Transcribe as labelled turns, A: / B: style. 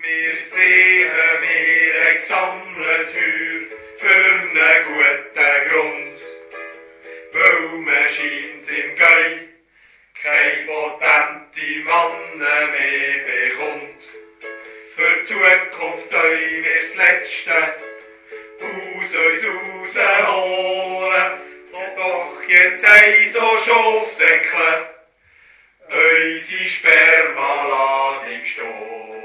A: Wir sehen wir gesammelt für einen guten Grund. Weil man scheint's im Gei keine potente Männer mehr bekommt. Für die Zukunft wollen wir das Letzte aus uns rausholen. Doch jetzt ein so Schafsäckle unsere Spermaladung stehen.